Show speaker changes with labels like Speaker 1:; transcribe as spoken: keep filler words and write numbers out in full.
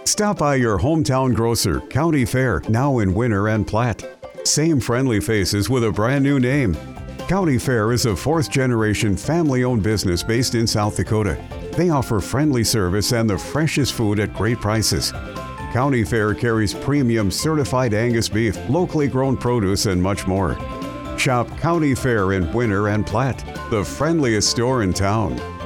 Speaker 1: Stop by your hometown grocer, County Fair, now in Winter and Platte. Same friendly faces with a brand new name. County Fair is a fourth-generation family-owned business based in South Dakota. They offer friendly service and the freshest food at great prices. County Fair carries premium certified Angus beef, locally grown produce, and much more. Shop County Fair in Winter and Platte, the friendliest store in town.